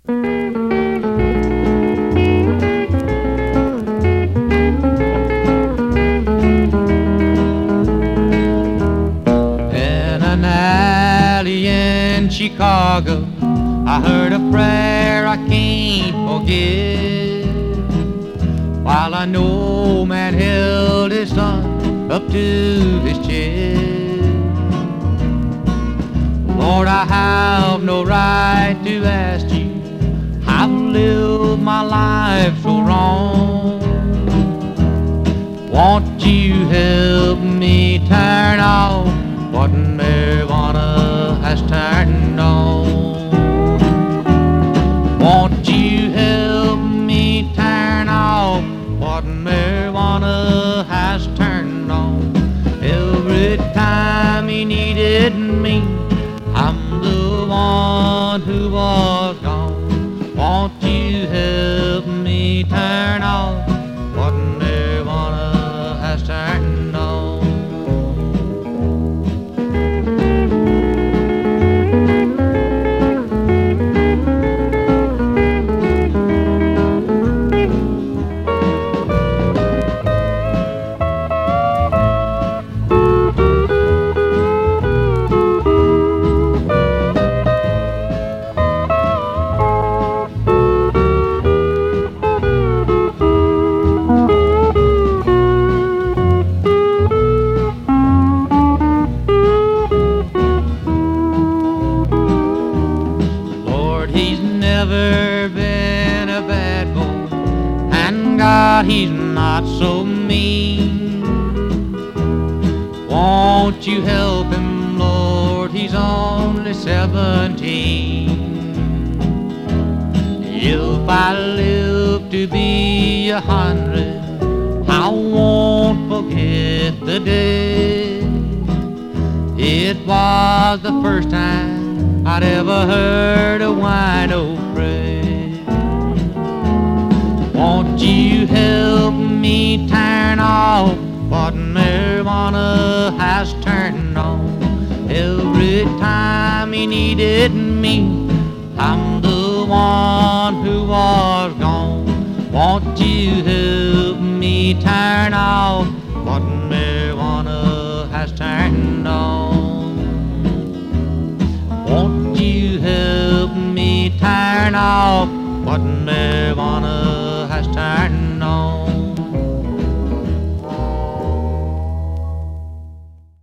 In an alley in Chicago, I heard a prayer I can't forget. While I know man held his son up to his chest. Lord, I have no right to ask you, I've lived my life so wrong. Won't you help me turn off what marijuana has turned on? Won't you help me turn off what marijuana has turned on? Every time he needed me, I'm the one who was gone. Won't you help me turn off what marijuana has turned on? He's never been a bad boy, and God, he's not so mean. Won't you help him, Lord, he's only 17. If I live to be 100, I won't forget the day. It was the first time I'd ever heard a wino pray. Won't you help me turn off what marijuana has turned on? Every time he needed me, I'm the one who was gone. Won't you help me turn off what marijuana has turned on? Won't you help me turn off what marijuana